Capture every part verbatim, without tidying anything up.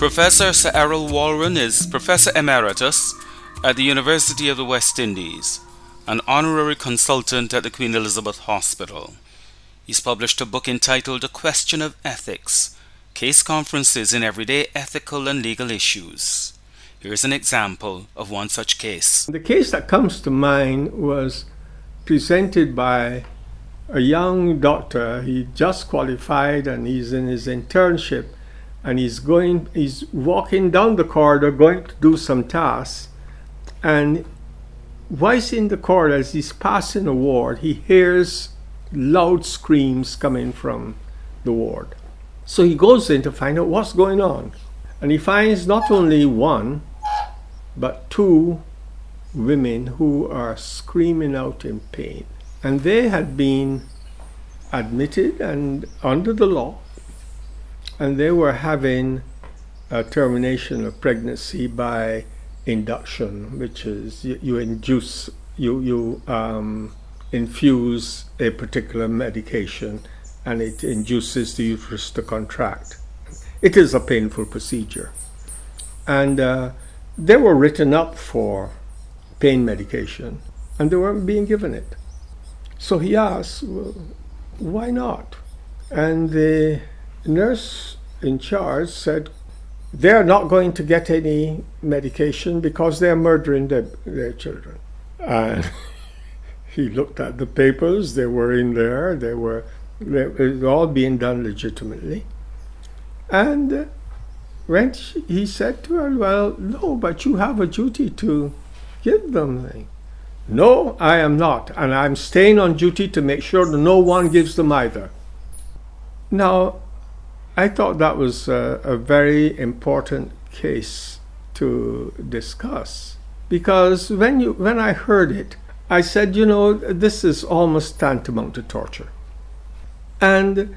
Professor Sir Errol Walren is Professor Emeritus at the University of the West Indies, an honorary consultant at the Queen Elizabeth Hospital. He's published a book entitled A Question of Ethics, Case Conferences in Everyday Ethical and Legal Issues. Here's an example of one such case. The case that comes to mind was presented by a young doctor. He just qualified and he's in his internship, and he's going he's walking down the corridor going to do some tasks, and while he's in the corridor, as he's passing a ward, he hears loud screams coming from the ward. So he goes in to find out what's going on, and he finds not only one but two women who are screaming out in pain, and they had been admitted and under the law, and they were having a termination of pregnancy by induction, which is you, you induce you you um, infuse a particular medication, and it induces the uterus to contract. It is a painful procedure, and uh, they were written up for pain medication, and they weren't being given it. So he asked, well, why not? And the nurse in charge said, they're not going to get any medication because they're murdering their, their children. And he looked at the papers, they were in there, they were, they were all being done legitimately. And uh, when she, he said to her, well, no, but you have a duty to give them things. No, I am not, and I'm staying on duty to make sure that no one gives them either. Now, I thought that was a, a very important case to discuss, because when you when I heard it, I said, you know, this is almost tantamount to torture. And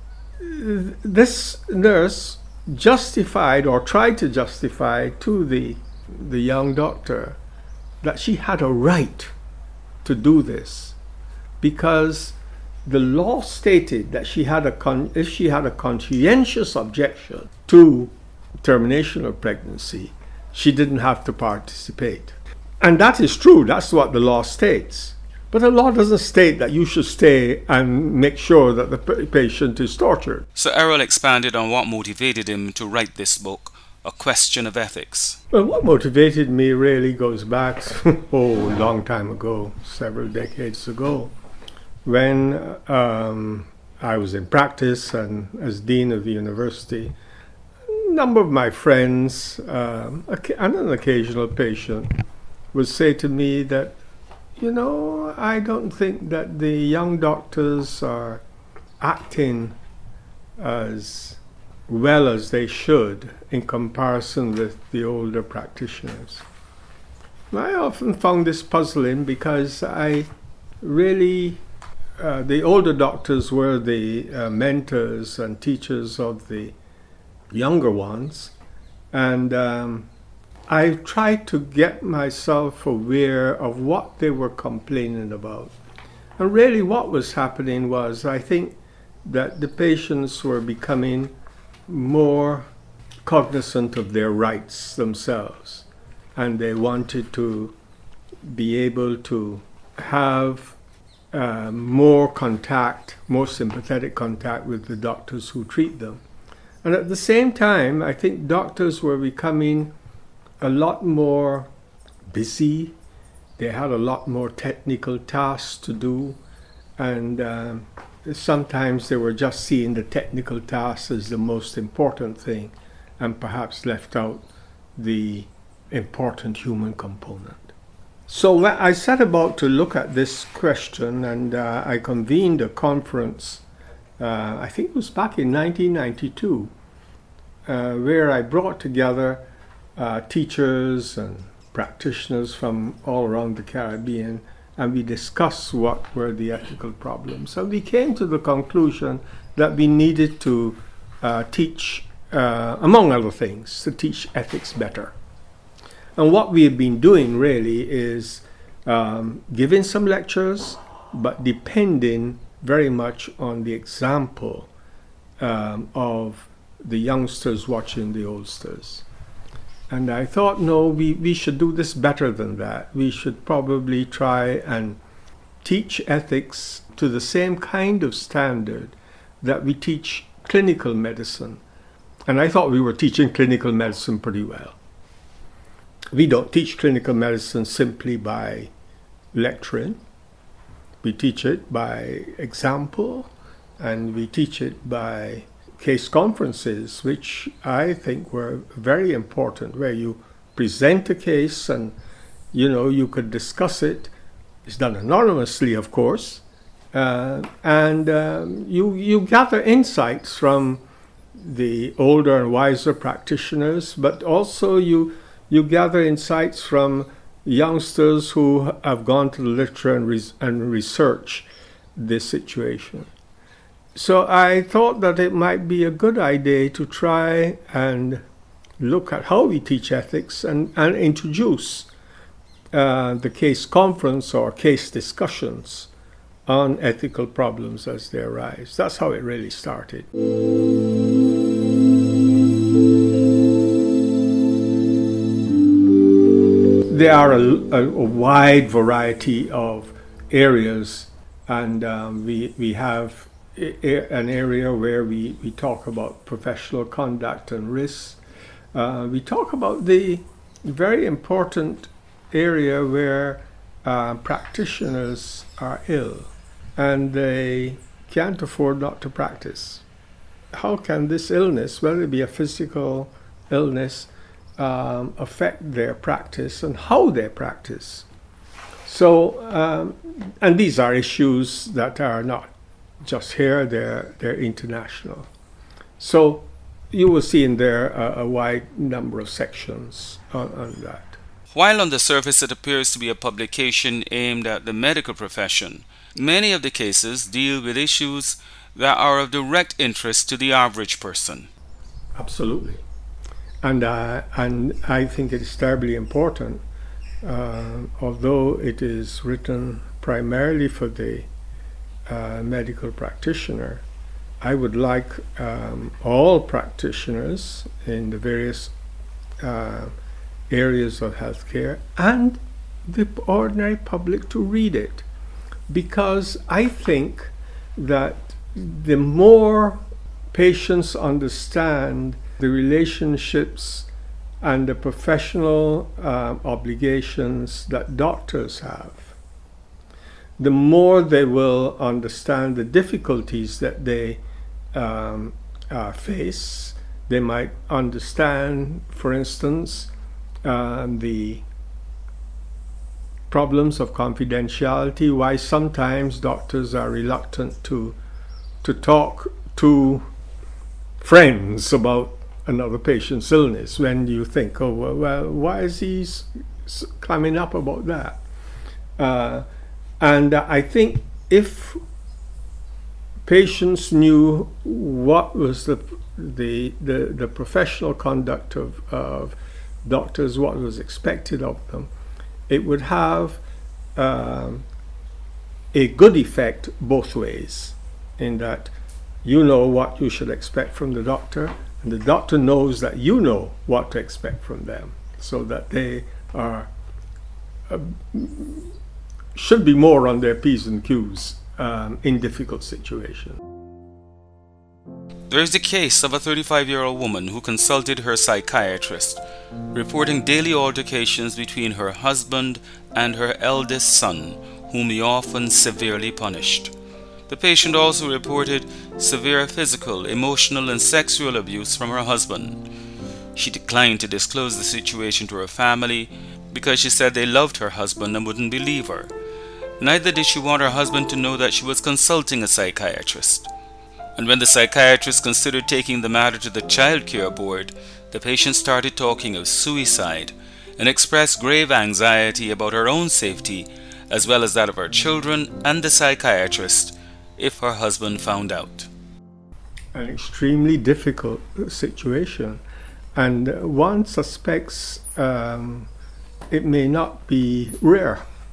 this nurse justified, or tried to justify to the the young doctor, that she had a right to do this because the law stated that she had a con- if she had a conscientious objection to termination of pregnancy, she didn't have to participate. And that is true, that's what the law states. But the law doesn't state that you should stay and make sure that the p- patient is tortured. Sir Errol expanded on what motivated him to write this book, A Question of Ethics. Well, what motivated me really goes back, oh, a long time ago, several decades ago, when um, I was in practice and as dean of the university. A number of my friends um, and an occasional patient would say to me that, you know, I don't think that the young doctors are acting as well as they should in comparison with the older practitioners. I often found this puzzling because I really, uh, the older doctors were the uh, mentors and teachers of the younger ones, and um, I tried to get myself aware of what they were complaining about. And really what was happening was, I think that the patients were becoming more cognizant of their rights themselves, and they wanted to be able to have uh, more contact, more sympathetic contact with the doctors who treat them. And at the same time, I think doctors were becoming a lot more busy. They had a lot more technical tasks to do, and um, sometimes they were just seeing the technical tasks as the most important thing and perhaps left out the important human component. So when I set about to look at this question, and uh, I convened a conference, uh, I think it was back in nineteen ninety-two, uh, where I brought together uh, teachers and practitioners from all around the Caribbean, and we discussed what were the ethical problems. So we came to the conclusion that we needed to uh, teach, uh, among other things, to teach ethics better. And what we have been doing really is um, giving some lectures, but depending very much on the example um, of the youngsters watching the oldsters. And I thought, no, we, we should do this better than that. We should probably try and teach ethics to the same kind of standard that we teach clinical medicine. And I thought we were teaching clinical medicine pretty well. We don't teach clinical medicine simply by lecturing. We teach it by example, and we teach it by case conferences, which I think were very important, where you present a case and, you know, you could discuss it. It's done anonymously, of course, uh, and um, you you gather insights from the older and wiser practitioners, but also you you gather insights from youngsters who have gone to the literature and, res- and research this situation. So I thought that it might be a good idea to try and look at how we teach ethics and, and introduce uh, the case conference or case discussions on ethical problems as they arise. That's how it really started. There are a, a, a wide variety of areas, and um, we, we have an area where we, we talk about professional conduct and risks. Uh, we talk about the very important area where uh, practitioners are ill and they can't afford not to practice. How can this illness, whether it be a physical illness, um, affect their practice and how they practice? So, um, and these are issues that are not just here, they're, they're international. So you will see in there a, a wide number of sections on, on that. While on the surface it appears to be a publication aimed at the medical profession, many of the cases deal with issues that are of direct interest to the average person. Absolutely. And, uh, and I think it's terribly important, uh, although it is written primarily for the Uh, medical practitioner, I would like um, all practitioners in the various uh, areas of healthcare and the ordinary public to read it, because I think that the more patients understand the relationships and the professional uh, obligations that doctors have, the more they will understand the difficulties that they um, uh, face. They might understand, for instance, uh, the problems of confidentiality, why sometimes doctors are reluctant to to talk to friends about another patient's illness, when you think, oh, well, well why is he s- s- climbing up about that? Uh, And uh, I think if patients knew what was the the the, the professional conduct of, of doctors, what was expected of them, it would have um, a good effect both ways, in that you know what you should expect from the doctor, and the doctor knows that you know what to expect from them, so that they are uh, should be more on their P's and Q's um, in difficult situations. There is the case of a thirty-five-year-old woman who consulted her psychiatrist, reporting daily altercations between her husband and her eldest son, whom he often severely punished. The patient also reported severe physical, emotional, and sexual abuse from her husband. She declined to disclose the situation to her family because she said they loved her husband and wouldn't believe her. Neither did she want her husband to know that she was consulting a psychiatrist. And when the psychiatrist considered taking the matter to the child care board, the patient started talking of suicide and expressed grave anxiety about her own safety, as well as that of her children and the psychiatrist, if her husband found out. An extremely difficult situation, and one suspects um, it may not be rare.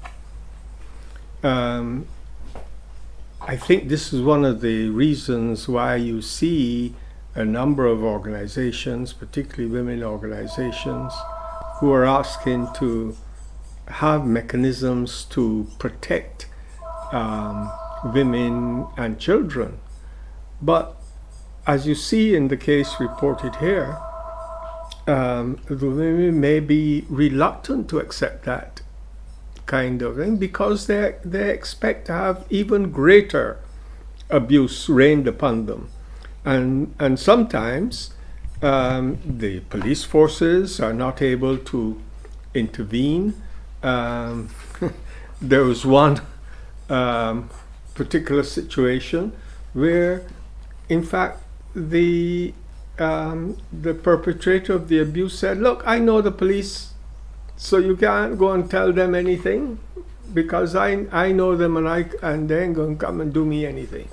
Um, I think this is one of the reasons why you see a number of organizations, particularly women organizations, who are asking to have mechanisms to protect um, women and children. But as you see in the case reported here, um, the women may be reluctant to accept that kind of thing because they they expect to have even greater abuse rained upon them, and and sometimes um, the police forces are not able to intervene. Um, there was one um, particular situation where, in fact, the um, the perpetrator of the abuse said, "Look, I know the police, so you can't go and tell them anything because I I know them and I and they ain't going to come and do me anything."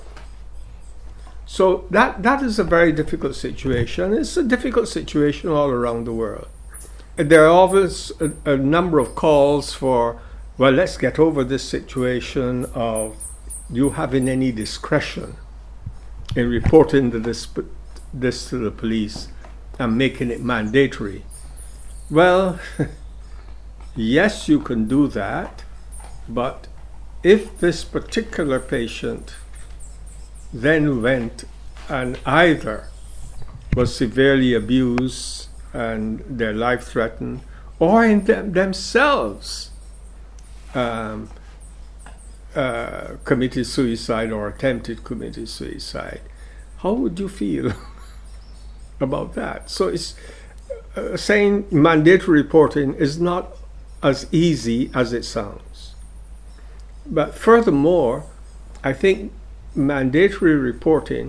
So that that is a very difficult situation. It's a difficult situation all around the world. There are always a, a number of calls for, well, let's get over this situation of you having any discretion in reporting the, this, this to the police and making it mandatory. Well, yes, you can do that, but if this particular patient then went and either was severely abused and their life threatened, or in them, themselves um, uh, committed suicide or attempted committed suicide, how would you feel about that? So it's uh, saying mandatory reporting is not as easy as it sounds. But furthermore, I think mandatory reporting,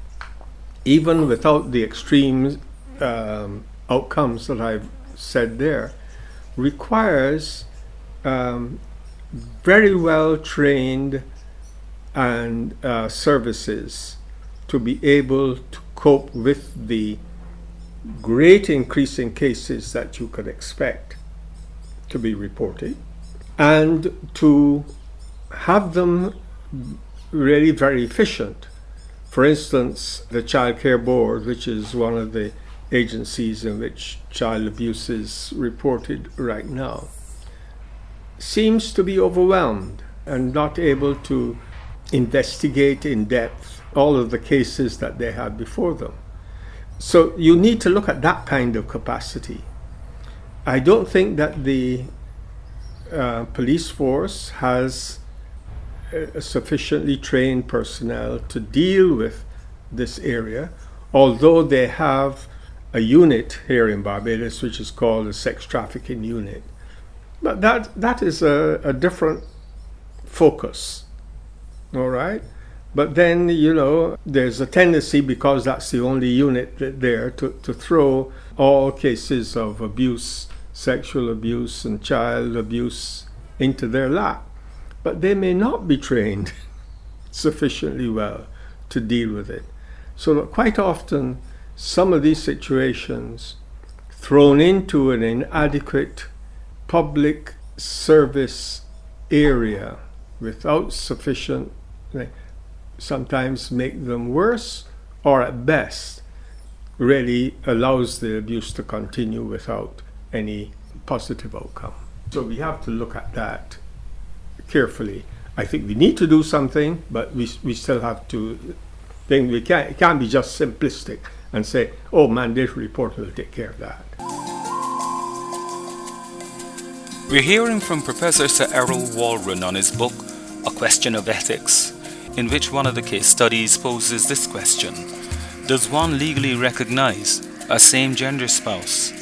even without the extreme um, outcomes that I've said there, requires um, very well trained and uh, services to be able to cope with the great increase in cases that you could expect to be reported, and to have them really very efficient. For instance, the Child Care Board, which is one of the agencies in which child abuse is reported right now, seems to be overwhelmed and not able to investigate in depth all of the cases that they had before them. So you need to look at that kind of capacity. I don't think that the uh, police force has uh, sufficiently trained personnel to deal with this area, although they have a unit here in Barbados which is called a sex trafficking unit. But that that is a, a different focus, all right? But then, you know, there's a tendency, because that's the only unit there, to, to throw all cases of abuse, sexual abuse and child abuse into their lap. But they may not be trained sufficiently well to deal with it. So that quite often, some of these situations thrown into an inadequate public service area without sufficient, sometimes make them worse, or at best really allows the abuse to continue without any positive outcome. So we have to look at that carefully. I think we need to do something, but we we still have to think we can't, it can't be just simplistic and say, oh, mandatory reporting will take care of that. We're hearing from Professor Sir Errol Walron on his book, A Question of Ethics, in which one of the case studies poses this question: does one legally recognize a same-gender spouse?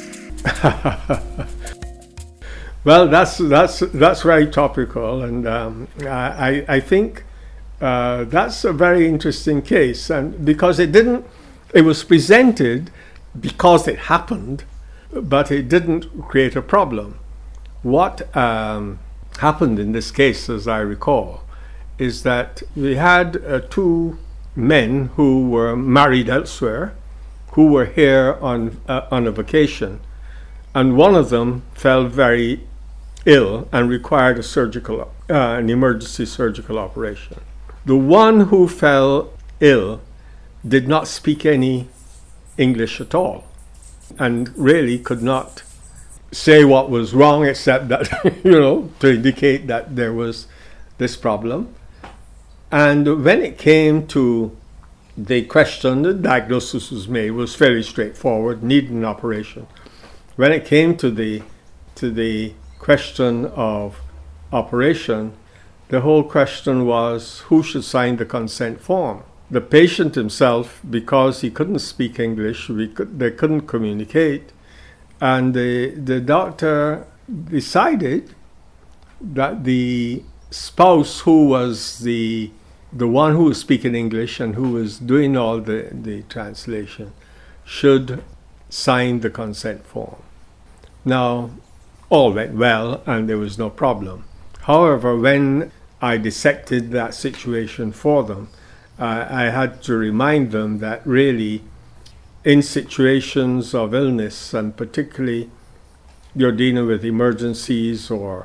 Well, that's that's that's very topical, and um, I I think uh, that's a very interesting case, and because it didn't, it was presented because it happened, but it didn't create a problem. What um, happened in this case, as I recall, is that we had uh, two men who were married elsewhere, who were here on uh, on a vacation, and one of them fell very ill and required a surgical, uh, an emergency surgical operation. The one who fell ill did not speak any English at all, and really could not say what was wrong except that, you know, to indicate that there was this problem. And when it came to the question, the diagnosis was made, was fairly straightforward, needed an operation. When it came to the to the question of operation, the whole question was who should sign the consent form. The patient himself, because he couldn't speak English, we could, they couldn't communicate, and the, the doctor decided that the spouse, who was the the one who was speaking English and who was doing all the, the translation, should sign the consent form. Now, all went well and there was no problem. However, when I dissected that situation for them, uh, I had to remind them that really in situations of illness, and particularly you're dealing with emergencies or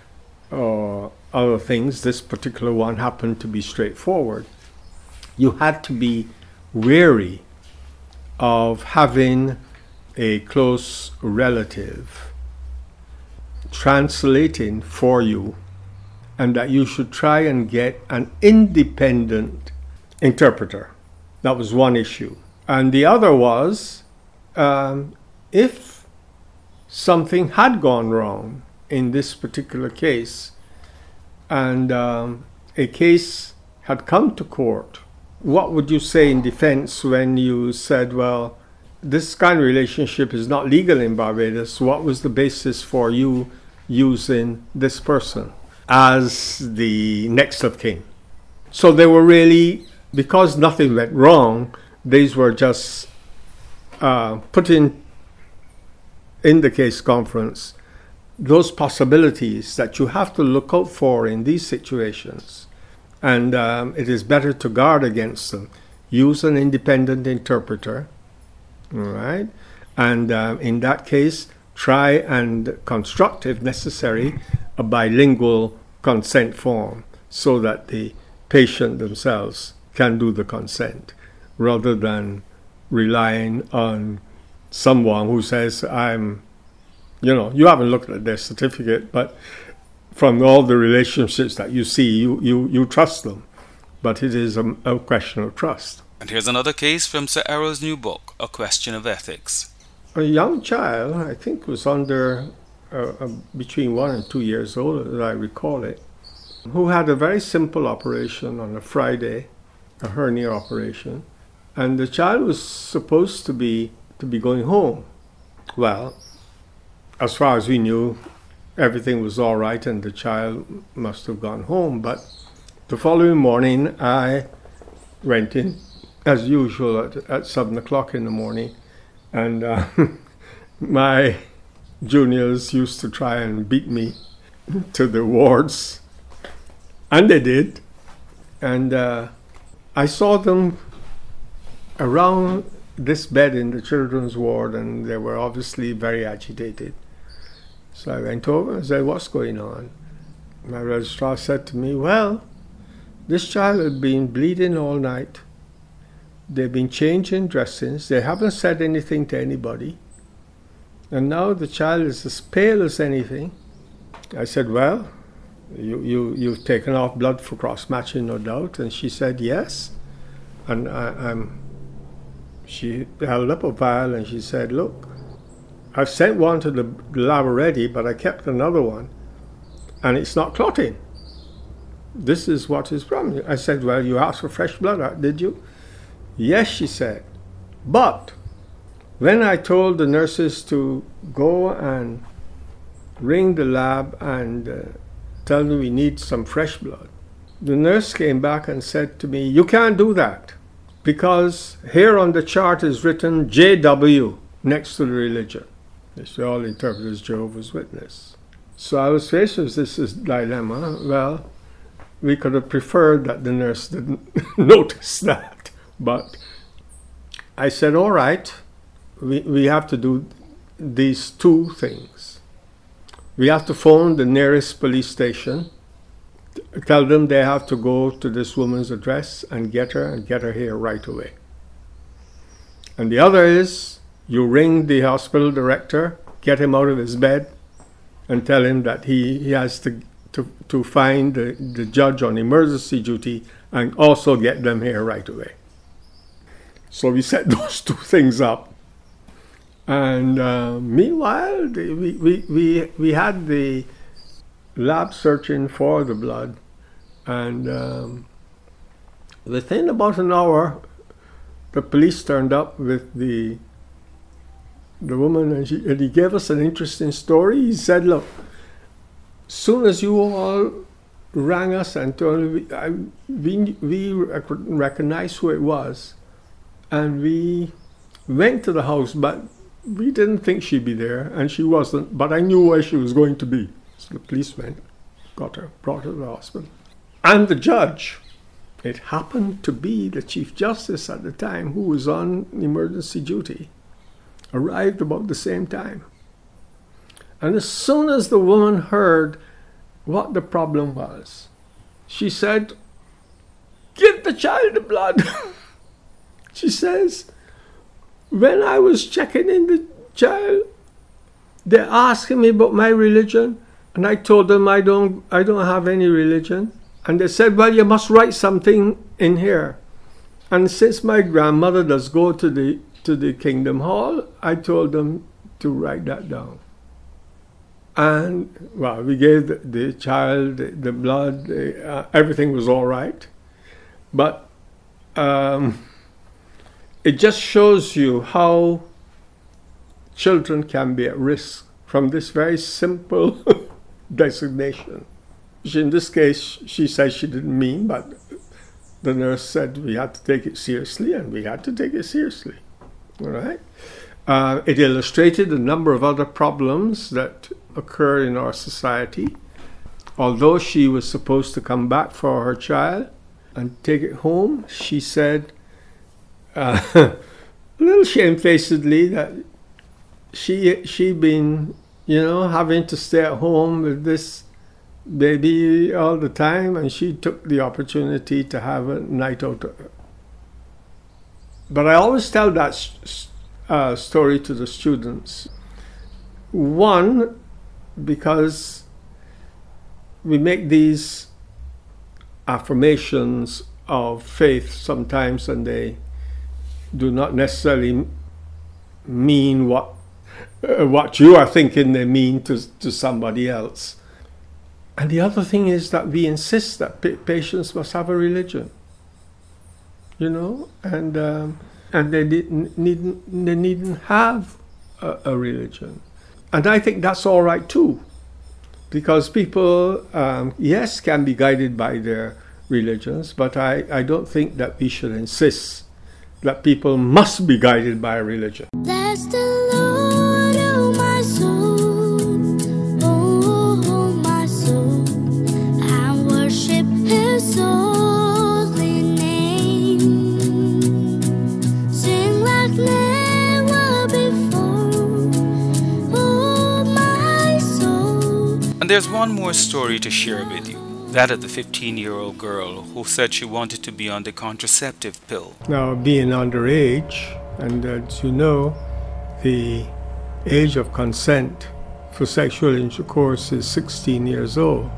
or other things, this particular one happened to be straightforward. You had to be wary of having a close relative translating for you, and that you should try and get an independent interpreter. That was one issue. And the other was, um, if something had gone wrong in this particular case, and um, a case had come to court, what would you say in defense when you said, well, this kind of relationship is not legal in Barbados? What was the basis for you using this person as the next of kin? So they were really, because nothing went wrong, these were just uh, put in, in the case conference, those possibilities that you have to look out for in these situations. And um, it is better to guard against them. Use an independent interpreter, all right? And uh, in that case, try and construct, if necessary, a bilingual consent form so that the patient themselves can do the consent, rather than relying on someone who says, I'm, you know, you haven't looked at their certificate, but from all the relationships that you see, you, you, you trust them. But it is a, a question of trust. And here's another case from Sir Arrow's new book, A Question of Ethics. A young child, I think was under uh, uh, between one and two years old, as I recall it, who had a very simple operation on a Friday, a hernia operation, and the child was supposed to be to be going home. Well, as far as we knew, everything was all right and the child must have gone home. But the following morning, I went in, as usual, at, at seven o'clock in the morning, and uh, my juniors used to try and beat me to the wards, and they did. And uh, I saw them around this bed in the children's ward, and they were obviously very agitated. So I went over and said, what's going on? My registrar said to me, well, this child had been bleeding all night. They've been changing dressings. They haven't said anything to anybody. And now the child is as pale as anything. I said, well, you, you, you've taken off blood for cross-matching, no doubt. And she said, yes. And I, I'm, she held up a vial and she said, look, I've sent one to the lab already, but I kept another one, and it's not clotting. This is what is wrong. I said, well, you asked for fresh blood, did you? Yes, she said. But when I told the nurses to go and ring the lab and uh, tell them we need some fresh blood, the nurse came back and said to me, you can't do that, because here on the chart is written J W next to the religion. They all interpret as Jehovah's Witness. So I was faced with this, this dilemma. Well, we could have preferred that the nurse didn't notice that. But I said, all right, we, we have to do these two things. We have to phone the nearest police station, tell them they have to go to this woman's address and get her and get her here right away. And the other is you ring the hospital director, get him out of his bed, and tell him that he, he has to, to, to find the, the judge on emergency duty and also get them here right away. So we set those two things up. And uh, meanwhile, the, we, we, we, we had the lab searching for the blood. And um, within about an hour, the police turned up with the the woman, and, she, and he gave us an interesting story. He said, look, as soon as you all rang us and told me, I, we, we rec- recognized who it was, and we went to the house, but we didn't think she'd be there, and she wasn't, but I knew where she was going to be. So the police went, got her, brought her to the hospital. And the judge, it happened to be the Chief Justice at the time, who was on emergency duty, arrived about the same time. And as soon as the woman heard what the problem was, she said, give the child the blood. She says, when I was checking in the child, they asked me about my religion, and I told them I don't, I don't have any religion. And they said, well, you must write something in here. And since my grandmother does go to the to the Kingdom Hall, I told them to write that down. And, well, we gave the, the child the, the blood. The, uh, everything was all right. But um, it just shows you how children can be at risk from this very simple designation. In this case, she said she didn't mean, but the nurse said we had to take it seriously, and we had to take it seriously. All right. Uh, it illustrated a number of other problems that occur in our society. Although she was supposed to come back for her child and take it home, she said, uh, a little shamefacedly, that she she'd been, you know, having to stay at home with this baby all the time, and she took the opportunity to have a night out. But I always tell that uh, story to the students. One, because we make these affirmations of faith sometimes, and they do not necessarily mean what uh, what you are thinking they mean to, to somebody else. And the other thing is that we insist that pa- patients must have a religion, you know, and um, and they didn't needn't they needn't have a, a religion, and I think that's all right too, because people, um, yes, can be guided by their religions, but I, I don't think that we should insist that people must be guided by a religion. Bless the Lord, oh my soul, oh, oh my soul, I worship His holy name. Sing like never before, oh my soul. And there's one more story to share with you. That of the fifteen-year-old girl who said she wanted to be on the contraceptive pill. Now, being underage, and as you know, the age of consent for sexual intercourse is sixteen years old.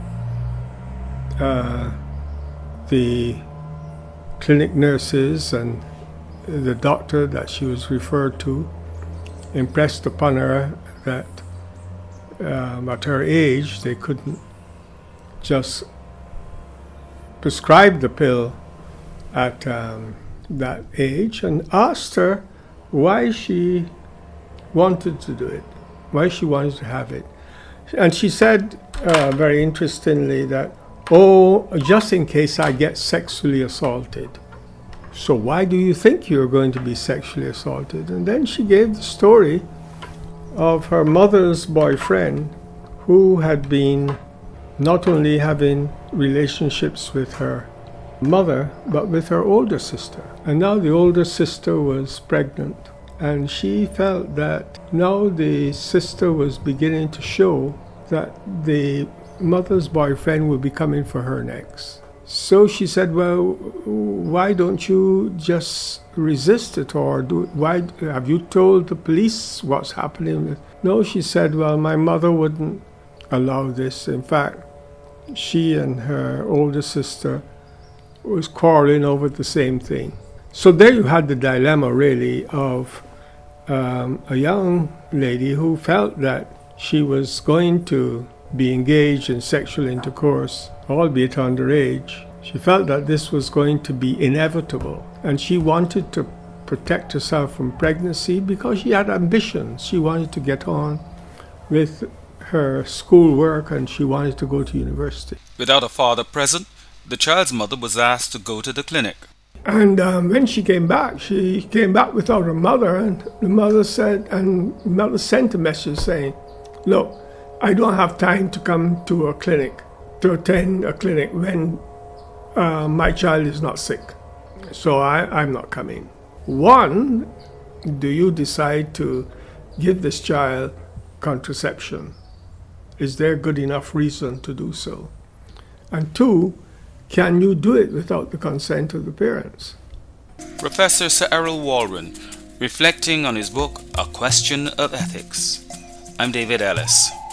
Uh, the clinic nurses and the doctor that she was referred to impressed upon her that um, at her age they couldn't just prescribed the pill at um, that age, and asked her why she wanted to do it, why she wanted to have it. And she said, uh, very interestingly, that, oh, just in case I get sexually assaulted. So why do you think you're going to be sexually assaulted? And then she gave the story of her mother's boyfriend, who had been not only having relationships with her mother, but with her older sister. And now the older sister was pregnant. And she felt that now the sister was beginning to show that the mother's boyfriend would be coming for her next. So she said, well, why don't you just resist it, or do, why have you told the police what's happening? No, she said, well, my mother wouldn't allow this. In fact, she and her older sister was quarreling over the same thing. So there you had the dilemma, really, of um, a young lady who felt that she was going to be engaged in sexual intercourse, albeit underage. She felt that this was going to be inevitable, and she wanted to protect herself from pregnancy because she had ambitions. She wanted to get on with her schoolwork, and she wanted to go to university. Without a father present, the child's mother was asked to go to the clinic. And um, when she came back, she came back without her mother, and the mother said, and the mother sent a message saying, look, I don't have time to come to a clinic, to attend a clinic when uh, my child is not sick. So I, I'm not coming. One, do you decide to give this child contraception? Is there good enough reason to do so? And two, can you do it without the consent of the parents? Professor Sir Errol Walren, reflecting on his book, A Question of Ethics. I'm David Ellis.